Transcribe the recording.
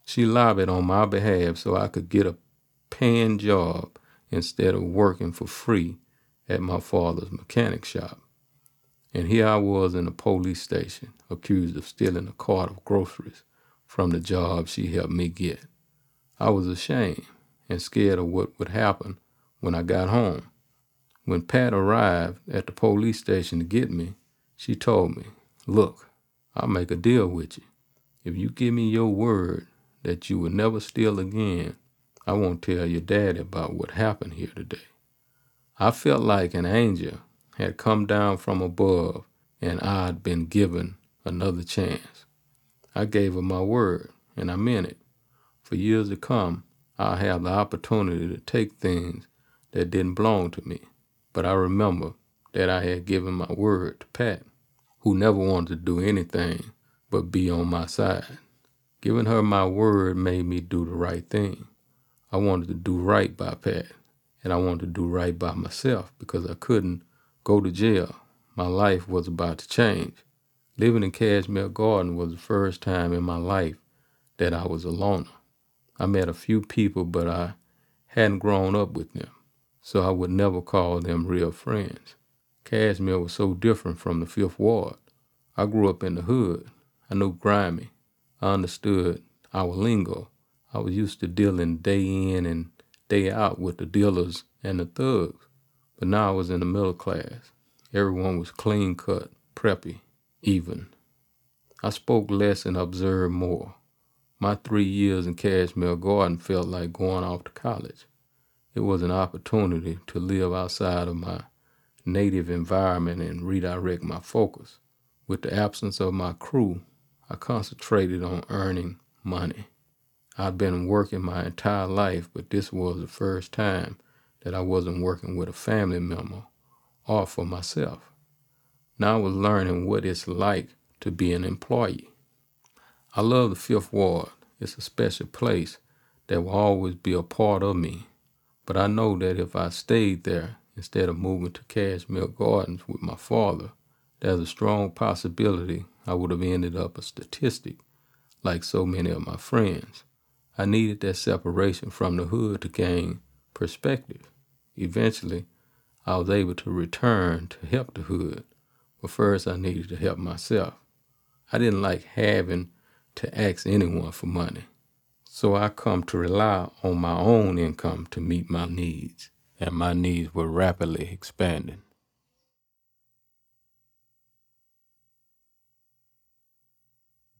She lobbied on my behalf so I could get a paying job instead of working for free at my father's mechanic shop. And here I was in a police station, accused of stealing a cart of groceries from the job she helped me get. I was ashamed and scared of what would happen when I got home. When Pat arrived at the police station to get me, she told me, "Look, I'll make a deal with you. If you give me your word that you will never steal again, I won't tell your daddy about what happened here today." I felt like an angel had come down from above and I'd been given another chance. I gave her my word, and I meant it. For years to come, I'll have the opportunity to take things that didn't belong to me. But I remember that I had given my word to Pat, who never wanted to do anything but be on my side. Giving her my word made me do the right thing. I wanted to do right by Pat, and I wanted to do right by myself because I couldn't go to jail. My life was about to change. Living in Cashmere Garden was the first time in my life that I was a loner. I met a few people, but I hadn't grown up with them, so I would never call them real friends. Cashmere was so different from the Fifth Ward. I grew up in the hood. I knew grimy. I understood our lingo. I was used to dealing day in and day out with the dealers and the thugs. But now I was in the middle class. Everyone was clean cut, preppy, even. I spoke less and observed more. My 3 years in Cashmere Garden felt like going off to college. It was an opportunity to live outside of my native environment and redirect my focus. With the absence of my crew, I concentrated on earning money. I'd been working my entire life, but this was the first time that I wasn't working with a family member or for myself. Now I was learning what it's like to be an employee. I love the Fifth Ward. It's a special place that will always be a part of me. But I know that if I stayed there instead of moving to Cashmere Gardens with my father, there's a strong possibility I would have ended up a statistic like so many of my friends. I needed that separation from the hood to gain perspective. Eventually, I was able to return to help the hood, but first I needed to help myself. I didn't like having to ask anyone for money, so I come to rely on my own income to meet my needs, and my needs were rapidly expanding.